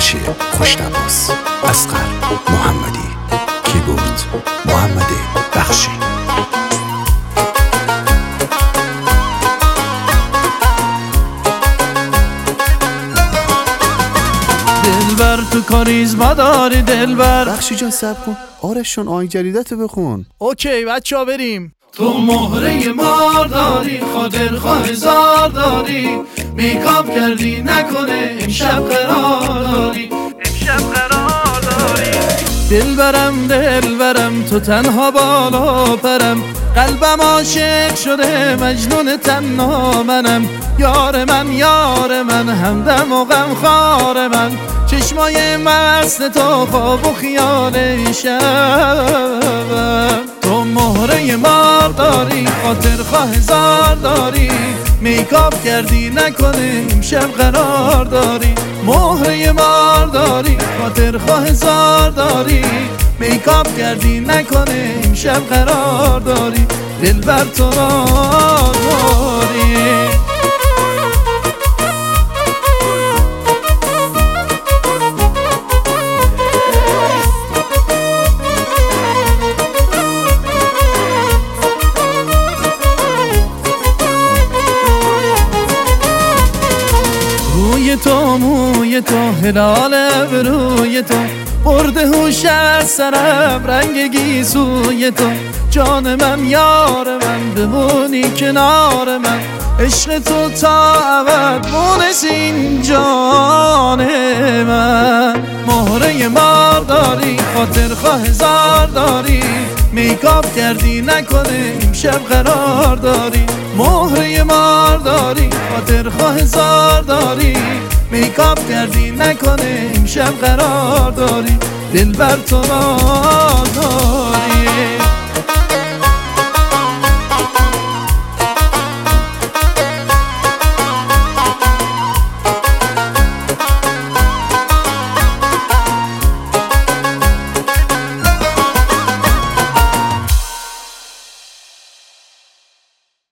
نقاشی خوش‌نواس اصغر محمدی، کیبورد محمد بخشی. دلبر تو کاریزما داری دلبر. بخشی جان صبر کن، آرشون آهنگ جدیدتو بخون. اوکی بچه ها بریم. تو مهره مار داری، خاطرخواه هزار داری، میکاپ کردی نکنه امشب قرار داری، امشب قرار داری. دلبرم تو تنها بالا پرم، قلبم عاشق شده مجنون تنها منم. یار من همدم و غمخوار من، چشمای مست تو خواب و خیال شبم. تو مهره مار داری، خاطرخواه هزار داری، میکاپ کردی نکنه امشب قرار داری. مهره مار داری، خاطرخواه هزار داری، میکاپ کردی نکنه امشب قرار داری. دلبر تو را داری. موی تو هلال ابروی تو، برده هوش از سرم رنگ گیسوی تو. جان من یار من بمونی کنار من، عشق تو تا ابد مونس این جان من. مهره مار داری، خاطرخواه هزار داری، میکاپ کردی نکنه امشب قرار داری. مهره مار داری، خاطرخواه هزار داری، میکاپ کردی نکنه امشب قرار داری. دلبر تو را